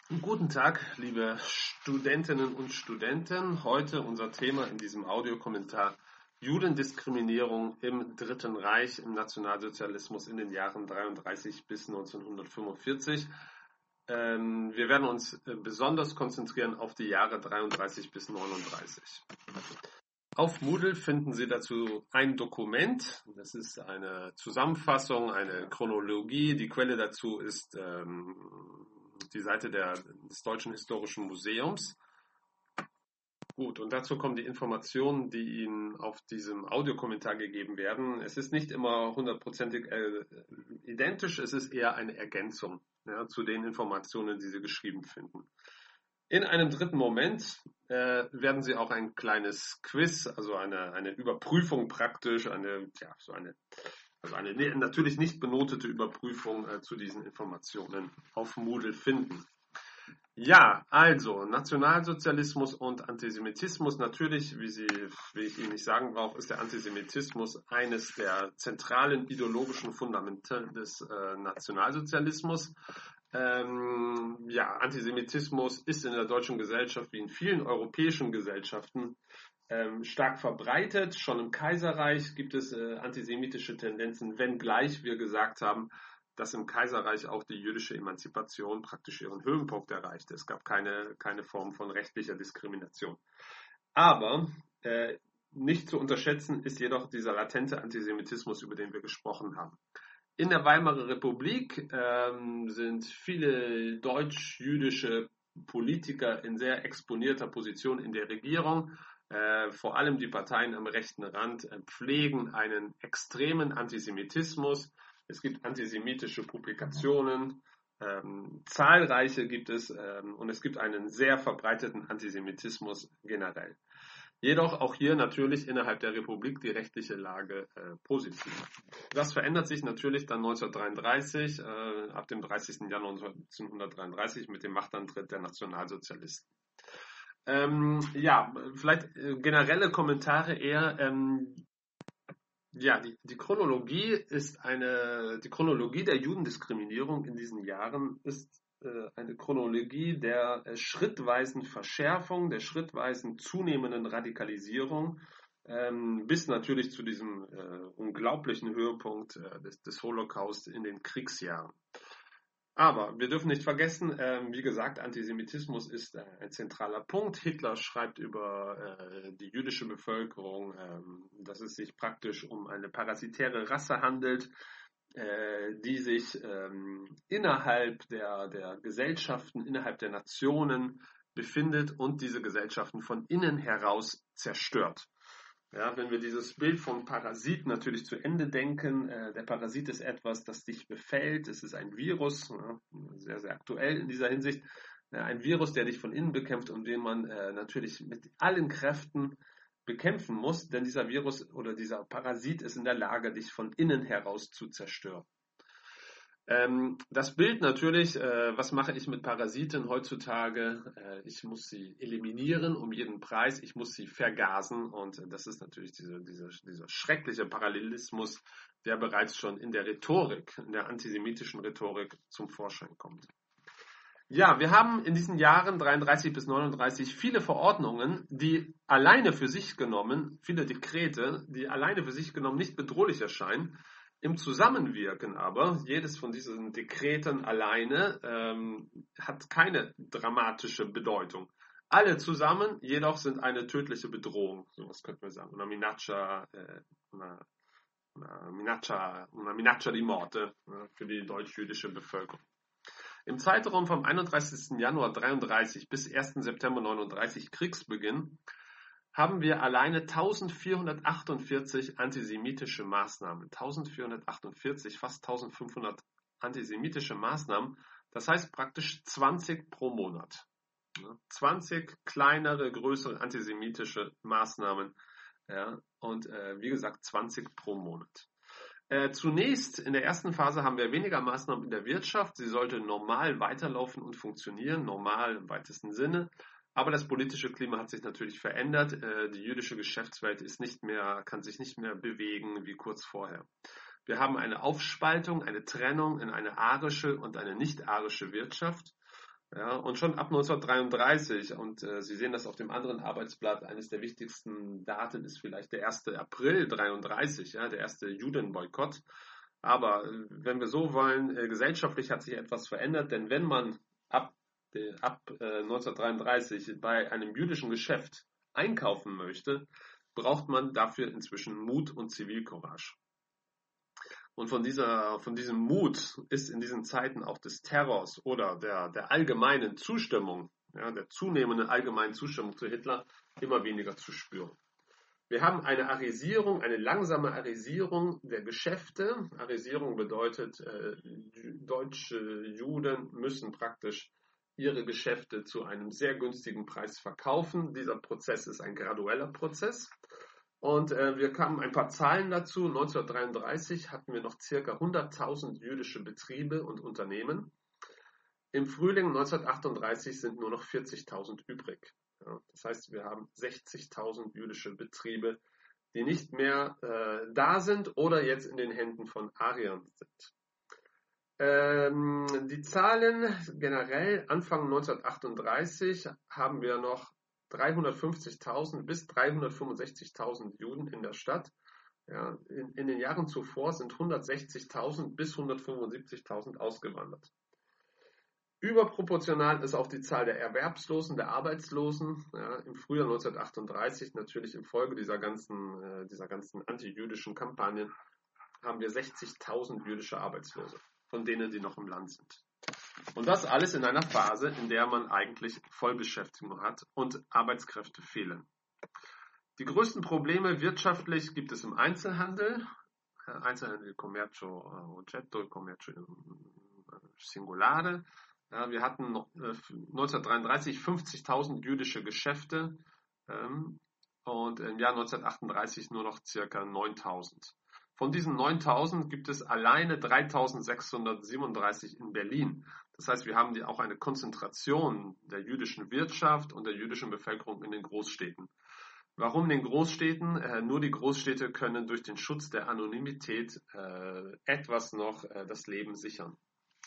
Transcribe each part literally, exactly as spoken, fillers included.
Guten Tag, liebe Studentinnen und Studenten. Heute unser Thema in diesem Audiokommentar: Judendiskriminierung im Dritten Reich, im Nationalsozialismus in den Jahren dreiunddreißig bis neunzehnhundertfünfundvierzig. Ähm, wir werden uns äh, besonders konzentrieren auf die Jahre dreiunddreißig bis neununddreißig. Auf Moodle finden Sie dazu ein Dokument. Das ist eine Zusammenfassung, eine Chronologie. Die Quelle dazu ist ähm, die Seite der, des Deutschen Historischen Museums. Gut, und dazu kommen die Informationen, die Ihnen auf diesem Audiokommentar gegeben werden. Es ist nicht immer hundertprozentig äh, identisch, es ist eher eine Ergänzung, ja, zu den Informationen, die Sie geschrieben finden. In einem dritten Moment äh, werden Sie auch ein kleines Quiz, also eine, eine Überprüfung praktisch, eine, ja, so eine, also eine natürlich nicht benotete Überprüfung äh, zu diesen Informationen auf Moodle finden. Ja, also Nationalsozialismus und Antisemitismus. Natürlich, wie, Sie, wie ich Ihnen nicht sagen brauche, ist der Antisemitismus eines der zentralen ideologischen Fundamente des äh, Nationalsozialismus. Ähm, ja, Antisemitismus ist in der deutschen Gesellschaft wie in vielen europäischen Gesellschaften ähm, stark verbreitet. Schon im Kaiserreich gibt es äh, antisemitische Tendenzen, wenngleich wir gesagt haben, dass im Kaiserreich auch die jüdische Emanzipation praktisch ihren Höhepunkt erreichte. Es gab keine, keine Form von rechtlicher Diskrimination. Aber äh, nicht zu unterschätzen ist jedoch dieser latente Antisemitismus, über den wir gesprochen haben. In der Weimarer Republik ähm, sind viele deutsch-jüdische Politiker in sehr exponierter Position in der Regierung. Äh, vor allem die Parteien am rechten Rand äh, pflegen einen extremen Antisemitismus. Es gibt antisemitische Publikationen, ähm, zahlreiche gibt es, ähm, und es gibt einen sehr verbreiteten Antisemitismus generell. Jedoch auch hier natürlich innerhalb der Republik die rechtliche Lage äh, positiv. Das verändert sich natürlich dann neunzehnhundertdreiunddreißig, äh, ab dem dreißigsten Januar neunzehnhundertdreiunddreißig mit dem Machtantritt der Nationalsozialisten. Ähm, ja, vielleicht äh, generelle Kommentare eher. Ähm, ja, die, die Chronologie ist eine, die Chronologie der Judendiskriminierung in diesen Jahren ist äh, eine Chronologie der äh, schrittweisen Verschärfung, der schrittweisen zunehmenden Radikalisierung, ähm, bis natürlich zu diesem äh, unglaublichen Höhepunkt äh, des, des Holocaust in den Kriegsjahren. Aber wir dürfen nicht vergessen, ähm, wie gesagt, Antisemitismus ist äh, ein zentraler Punkt. Hitler schreibt über äh, die jüdische Bevölkerung, ähm, dass es sich praktisch um eine parasitäre Rasse handelt, äh, die sich ähm, innerhalb der, der Gesellschaften, innerhalb der Nationen befindet und diese Gesellschaften von innen heraus zerstört. Ja, wenn wir dieses Bild vom Parasit natürlich zu Ende denken, äh, der Parasit ist etwas, das dich befällt, es ist ein Virus, ja, sehr, sehr aktuell in dieser Hinsicht, ja, ein Virus, der dich von innen bekämpft und den man äh, natürlich mit allen Kräften bekämpfen muss, denn dieser Virus oder dieser Parasit ist in der Lage, dich von innen heraus zu zerstören. Ähm, das Bild natürlich, äh, was mache ich mit Parasiten heutzutage? Äh, ich muss sie eliminieren um jeden Preis, ich muss sie vergasen und äh, das ist natürlich diese, diese, dieser schreckliche Parallelismus, der bereits schon in der Rhetorik, in der antisemitischen Rhetorik zum Vorschein kommt. Ja, wir haben in diesen Jahren dreiunddreißig bis neununddreißig viele Verordnungen, die alleine für sich genommen, viele Dekrete, die alleine für sich genommen nicht bedrohlich erscheinen. Im Zusammenwirken aber, jedes von diesen Dekreten alleine ähm, hat keine dramatische Bedeutung. Alle zusammen jedoch sind eine tödliche Bedrohung, so was könnten wir sagen. Una minaccia, äh, una, una minaccia, una minaccia di morte äh, für die deutsch-jüdische Bevölkerung. Im Zeitraum vom einunddreißigsten Januar dreiunddreißig bis ersten September neununddreißig, Kriegsbeginn, haben wir alleine eintausendvierhundertachtundvierzig antisemitische Maßnahmen. eintausendvierhundertachtundvierzig, fast eintausendfünfhundert antisemitische Maßnahmen. Das heißt praktisch zwanzig pro Monat. zwanzig kleinere, größere antisemitische Maßnahmen. Ja, und äh, wie gesagt, zwanzig pro Monat. Äh, zunächst, in der ersten Phase haben wir weniger Maßnahmen in der Wirtschaft. Sie sollte normal weiterlaufen und funktionieren, normal im weitesten Sinne. Aber das politische Klima hat sich natürlich verändert. Äh, die jüdische Geschäftswelt ist nicht mehr, kann sich nicht mehr bewegen wie kurz vorher. Wir haben eine Aufspaltung, eine Trennung in eine arische und eine nicht-arische Wirtschaft. Ja, und schon ab neunzehnhundertdreiunddreißig, und äh, Sie sehen das auf dem anderen Arbeitsblatt, eines der wichtigsten Daten ist vielleicht der erste April dreiunddreißig, ja, der erste Judenboykott. Aber äh, wenn wir so wollen, äh, gesellschaftlich hat sich etwas verändert, denn wenn man ab, äh, ab äh, neunzehnhundertdreiunddreißig bei einem jüdischen Geschäft einkaufen möchte, braucht man dafür inzwischen Mut und Zivilcourage. Und von, dieser, von diesem Mut ist in diesen Zeiten auch des Terrors oder der, der allgemeinen Zustimmung, ja, der zunehmenden allgemeinen Zustimmung zu Hitler immer weniger zu spüren. Wir haben eine Arisierung, eine langsame Arisierung der Geschäfte. Arisierung bedeutet, äh, deutsche Juden müssen praktisch ihre Geschäfte zu einem sehr günstigen Preis verkaufen. Dieser Prozess ist ein gradueller Prozess. Und äh, wir kamen ein paar Zahlen dazu. neunzehnhundertdreiunddreißig hatten wir noch circa hunderttausend jüdische Betriebe und Unternehmen. Im Frühling neunzehnhundertachtunddreißig sind nur noch vierzigtausend übrig. Ja, das heißt, wir haben sechzigtausend jüdische Betriebe, die nicht mehr äh, da sind oder jetzt in den Händen von Ariern sind. Ähm, die Zahlen generell Anfang neunzehnhundertachtunddreißig haben wir noch dreihundertfünfzigtausend bis dreihundertfünfundsechzigtausend Juden in der Stadt. Ja, in, in den Jahren zuvor sind hundertsechzigtausend bis hundertfünfundsiebzigtausend ausgewandert. Überproportional ist auch die Zahl der Erwerbslosen, der Arbeitslosen. Ja, im Frühjahr neunzehnhundertachtunddreißig, natürlich infolge dieser ganzen, äh, dieser ganzen anti-jüdischen Kampagnen, haben wir sechzigtausend jüdische Arbeitslose, von denen, die noch im Land sind. Und das alles in einer Phase, in der man eigentlich Vollbeschäftigung hat und Arbeitskräfte fehlen. Die größten Probleme wirtschaftlich gibt es im Einzelhandel. Einzelhandel Commercio Oggetto, Commercio Singolare. Ja, wir hatten noch, äh, neunzehnhundertdreiunddreißig fünfzigtausend jüdische Geschäfte ähm, und im Jahr neunzehnhundertachtunddreißig nur noch circa neuntausend. Von diesen neuntausend gibt es alleine dreitausendsechshundertsiebenunddreißig in Berlin. Das heißt, wir haben die auch eine Konzentration der jüdischen Wirtschaft und der jüdischen Bevölkerung in den Großstädten. Warum in den Großstädten? Äh, nur die Großstädte können durch den Schutz der Anonymität äh, etwas noch äh, das Leben sichern.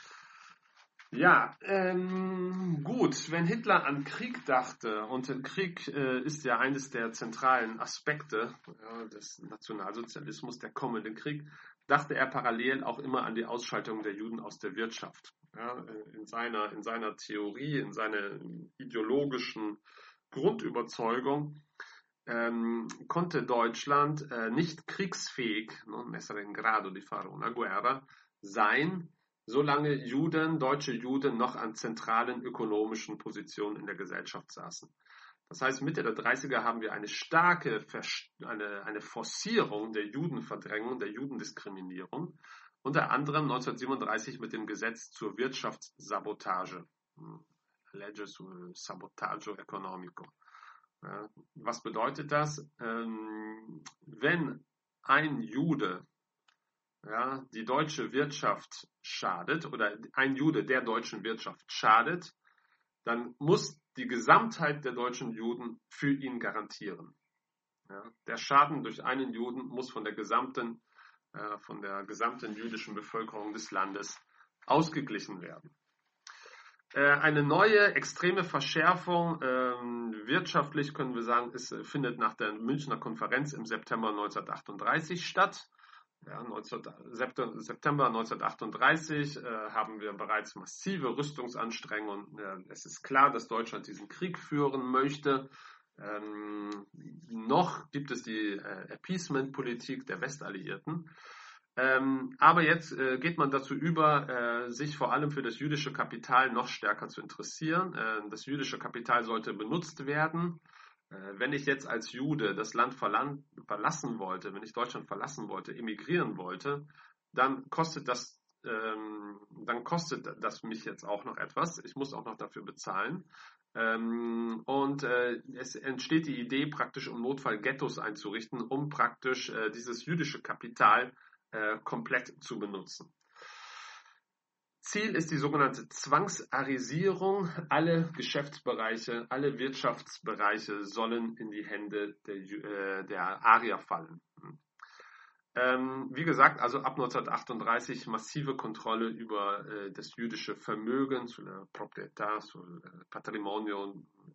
Ja, ähm, gut, wenn Hitler an Krieg dachte, und Krieg äh, ist ja eines der zentralen Aspekte ja, des Nationalsozialismus, der kommende Krieg, dachte er parallel auch immer an die Ausschaltung der Juden aus der Wirtschaft. Ja, in seiner, in seiner Theorie, in seiner ideologischen Grundüberzeugung ähm, konnte Deutschland äh, nicht kriegsfähig, non essere in grado di fare una guerra, sein, solange Juden, deutsche Juden noch an zentralen ökonomischen Positionen in der Gesellschaft saßen. Das heißt, Mitte der dreißiger haben wir eine starke eine, eine Forcierung der Judenverdrängung, der Judendiskriminierung, unter anderem neunzehnhundertsiebenunddreißig mit dem Gesetz zur Wirtschaftssabotage, Legge sul Sabotaggio Economico. Ja, was bedeutet das? Ähm, wenn ein Jude ja, die deutsche Wirtschaft schadet oder ein Jude der deutschen Wirtschaft schadet, dann muss die Gesamtheit der deutschen Juden für ihn garantieren. Ja, der Schaden durch einen Juden muss von der gesamten, äh, von der gesamten jüdischen Bevölkerung des Landes ausgeglichen werden. Äh, eine neue extreme Verschärfung, ähm, wirtschaftlich können wir sagen, ist, findet nach der Münchner Konferenz im September neunzehnhundertachtunddreißig statt. Ja, neunzehn, September neunzehnhundertachtunddreißig äh, haben wir bereits massive Rüstungsanstrengungen. Äh, es ist klar, dass Deutschland diesen Krieg führen möchte. Ähm, noch gibt es die äh, Appeasement-Politik der Westalliierten. Ähm, aber jetzt äh, geht man dazu über, äh, sich vor allem für das jüdische Kapital noch stärker zu interessieren. Äh, das jüdische Kapital sollte benutzt werden. Wenn ich jetzt als Jude das Land verlassen wollte, wenn ich Deutschland verlassen wollte, emigrieren wollte, dann kostet das, ähm, dann kostet das mich jetzt auch noch etwas. Ich muss auch noch dafür bezahlen. Ähm, und äh, es entsteht die Idee, praktisch im Notfall Ghettos einzurichten, um praktisch äh, dieses jüdische Kapital äh, komplett zu benutzen. Ziel ist die sogenannte Zwangsarisierung. Alle Geschäftsbereiche, alle Wirtschaftsbereiche sollen in die Hände der, äh, der Arier fallen. Ähm, wie gesagt, also ab neunzehnhundertachtunddreißig massive Kontrolle über äh, das jüdische Vermögen, sulla proprietà, sul patrimonio.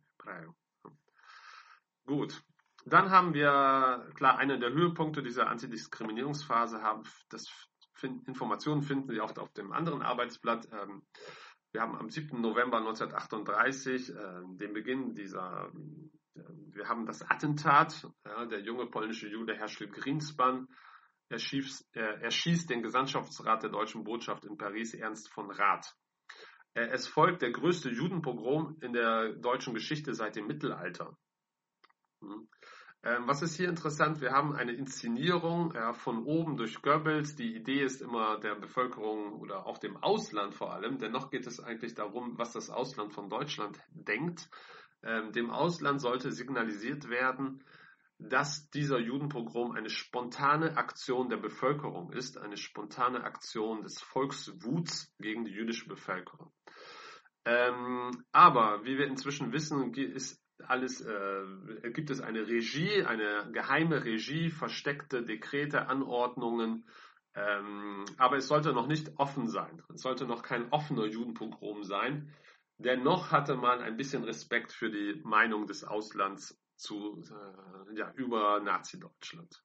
Gut. Dann haben wir, klar, einer der Höhepunkte dieser Antidiskriminierungsphase haben, das find, Informationen finden Sie auch auf dem anderen Arbeitsblatt. Ähm, wir haben am siebten November neunzehnhundertachtunddreißig äh, den Beginn dieser, äh, wir haben das Attentat, ja, der junge polnische Jude Herschel Greenspan erschießt, äh, erschießt den Gesandtschaftsrat der deutschen Botschaft in Paris, Ernst von Rath. Äh, es folgt der größte Judenpogrom in der deutschen Geschichte seit dem Mittelalter. Hm. Ähm, was ist hier interessant? Wir haben eine Inszenierung ja, von oben durch Goebbels. Die Idee ist immer der Bevölkerung oder auch dem Ausland vor allem. Dennoch geht es eigentlich darum, was das Ausland von Deutschland denkt. Ähm, dem Ausland sollte signalisiert werden, dass dieser Judenpogrom eine spontane Aktion der Bevölkerung ist, eine spontane Aktion des Volkswuts gegen die jüdische Bevölkerung. Ähm, aber wie wir inzwischen wissen, ist alles, äh, gibt es eine Regie, eine geheime Regie, versteckte Dekrete, Anordnungen, ähm, aber es sollte noch nicht offen sein. Es sollte noch kein offener Judenpogrom sein. Dennoch hatte man ein bisschen Respekt für die Meinung des Auslands zu, äh, ja, über Nazi-Deutschland.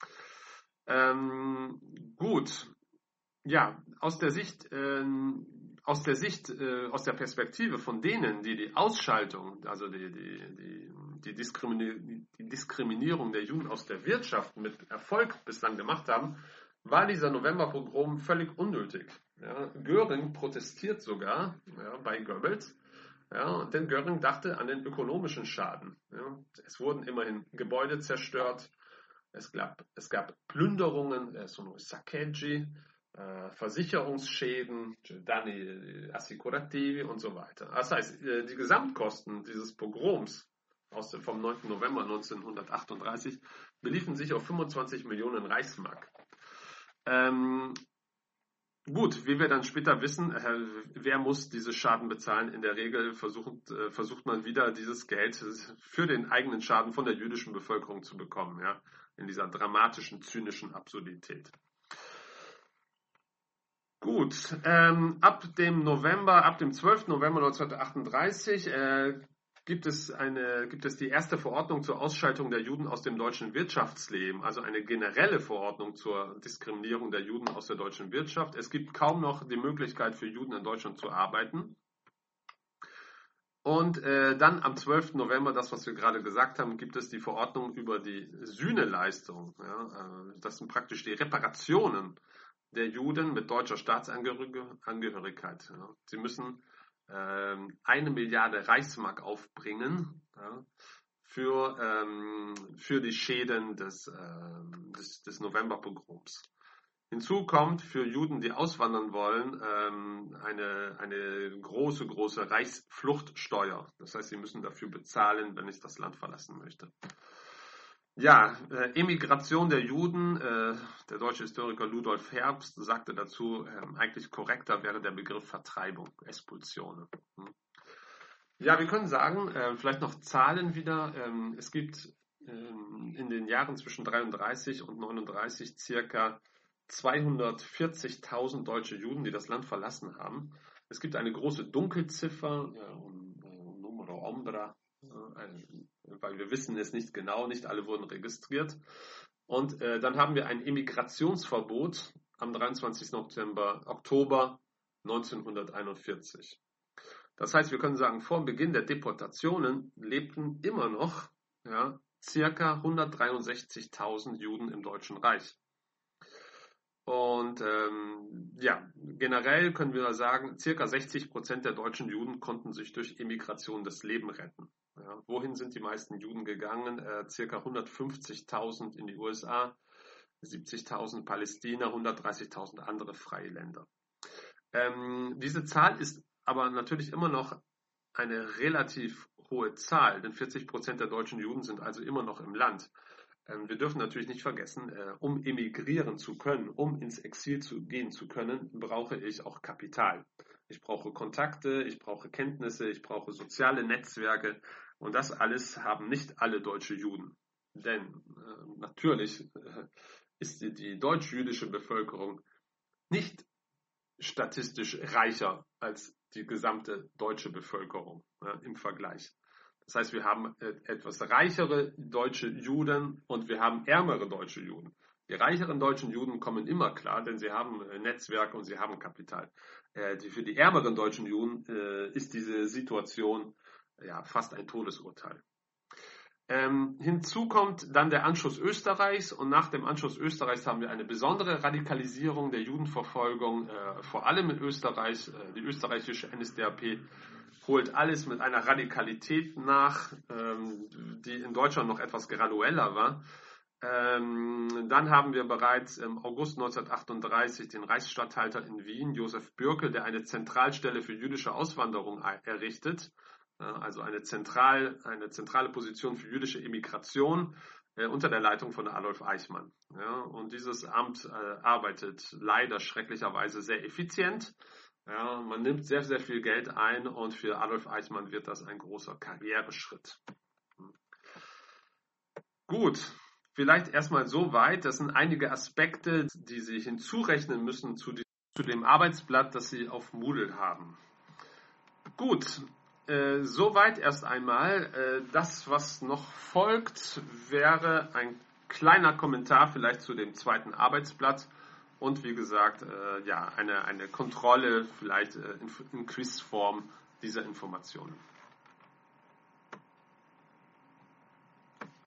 Ähm, gut, ja, aus der Sicht, äh, aus der Sicht, äh, aus der Perspektive von denen, die die Ausschaltung, also die, die, die, die, Diskrimini- die Diskriminierung der Juden aus der Wirtschaft mit Erfolg bislang gemacht haben, war dieser Novemberpogrom völlig unnötig. Ja, Göring protestiert sogar ja, bei Goebbels, ja, denn Göring dachte an den ökonomischen Schaden. Ja. Es wurden immerhin Gebäude zerstört, es gab, es gab Plünderungen, äh, sono saccheggi, äh, Versicherungsschäden, danni assicurativi und so weiter. Das heißt, äh, die Gesamtkosten dieses Pogroms aus dem, vom neunten November neunzehnhundertachtunddreißig beliefen sich auf fünfundzwanzig Millionen Reichsmark. Ähm, Gut, wie wir dann später wissen, äh, wer muss diese Schaden bezahlen? In der Regel versucht, äh, versucht man wieder, dieses Geld für den eigenen Schaden von der jüdischen Bevölkerung zu bekommen, ja, in dieser dramatischen, zynischen Absurdität. Gut, ähm, ab dem November, ab dem zwölften November neunzehnhundertachtunddreißig äh, gibt es eine, gibt es die erste Verordnung zur Ausschaltung der Juden aus dem deutschen Wirtschaftsleben, also eine generelle Verordnung zur Diskriminierung der Juden aus der deutschen Wirtschaft. Es gibt kaum noch die Möglichkeit für Juden in Deutschland zu arbeiten. Und äh, dann am zwölften November, das, was wir gerade gesagt haben, gibt es die Verordnung über die Sühneleistung. Ja, äh, das sind praktisch die Reparationen der Juden mit deutscher Staatsangehörigkeit. Ja. Sie müssen ähm, eine Milliarde Reichsmark aufbringen, ja, für, ähm, für die Schäden des, ähm, des, des Novemberpogroms. Hinzu kommt für Juden, die auswandern wollen, ähm, eine, eine große, große Reichsfluchtsteuer. Das heißt, sie müssen dafür bezahlen, wenn ich das Land verlassen möchte. Ja, äh, Emigration der Juden, äh, der deutsche Historiker Ludolf Herbst sagte dazu, äh, eigentlich korrekter wäre der Begriff Vertreibung, Expulsione. Hm. Ja, wir können sagen, äh, vielleicht noch Zahlen wieder. Ähm, es gibt ähm, in den Jahren zwischen dreiunddreißig und neununddreißig circa zweihundertvierzigtausend deutsche Juden, die das Land verlassen haben. Es gibt eine große Dunkelziffer, äh, um, um Numero Ombra, äh, weil wir wissen es nicht genau, nicht alle wurden registriert. Und äh, dann haben wir ein Emigrationsverbot am dreiundzwanzigsten Oktober neunzehnhunderteinundvierzig. Das heißt, wir können sagen, vor Beginn der Deportationen lebten immer noch ja, circa hundertdreiundsechzigtausend Juden im Deutschen Reich. Und ähm, ja, generell können wir sagen, circa sechzig Prozent der deutschen Juden konnten sich durch Emigration das Leben retten. Ja, wohin sind die meisten Juden gegangen? Äh, circa hundertfünfzigtausend in die U S A, siebzigtausend Palästina, hundertdreißigtausend andere freie Länder. Ähm, diese Zahl ist aber natürlich immer noch eine relativ hohe Zahl, denn vierzig Prozent der deutschen Juden sind also immer noch im Land. Ähm, wir dürfen natürlich nicht vergessen, äh, um emigrieren zu können, um ins Exil zu gehen zu können, brauche ich auch Kapital. Ich brauche Kontakte, ich brauche Kenntnisse, ich brauche soziale Netzwerke und das alles haben nicht alle deutsche Juden. Denn äh, natürlich äh, ist die, die deutsch-jüdische Bevölkerung nicht statistisch reicher als die gesamte deutsche Bevölkerung, ja, im Vergleich. Das heißt, wir haben äh, etwas reichere deutsche Juden und wir haben ärmere deutsche Juden. Die reicheren deutschen Juden kommen immer klar, denn sie haben äh, Netzwerke und sie haben Kapital. Äh, die, für die ärmeren deutschen Juden äh, ist diese Situation ja, fast ein Todesurteil. Ähm, hinzu kommt dann der Anschluss Österreichs, und nach dem Anschluss Österreichs haben wir eine besondere Radikalisierung der Judenverfolgung, äh, vor allem in Österreich. Äh, die österreichische N S D A P holt alles mit einer Radikalität nach, ähm, die in Deutschland noch etwas gradueller war. Ähm, dann haben wir bereits im August neunzehnhundertachtunddreißig den Reichsstatthalter in Wien, Josef Bürkel, der eine Zentralstelle für jüdische Auswanderung errichtet. Also eine, Zentral, eine zentrale Position für jüdische Immigration äh, unter der Leitung von Adolf Eichmann. Ja, und dieses Amt äh, arbeitet leider schrecklicherweise sehr effizient. Ja, man nimmt sehr, sehr viel Geld ein, und für Adolf Eichmann wird das ein großer Karriereschritt. Gut, vielleicht erstmal so weit. Das sind einige Aspekte, die Sie hinzurechnen müssen zu, die, zu dem Arbeitsblatt, das Sie auf Moodle haben. Gut. Äh, soweit erst einmal. Äh, das, was noch folgt, wäre ein kleiner Kommentar vielleicht zu dem zweiten Arbeitsblatt und wie gesagt, äh, ja, eine, eine Kontrolle vielleicht äh, in, in Quizform dieser Informationen.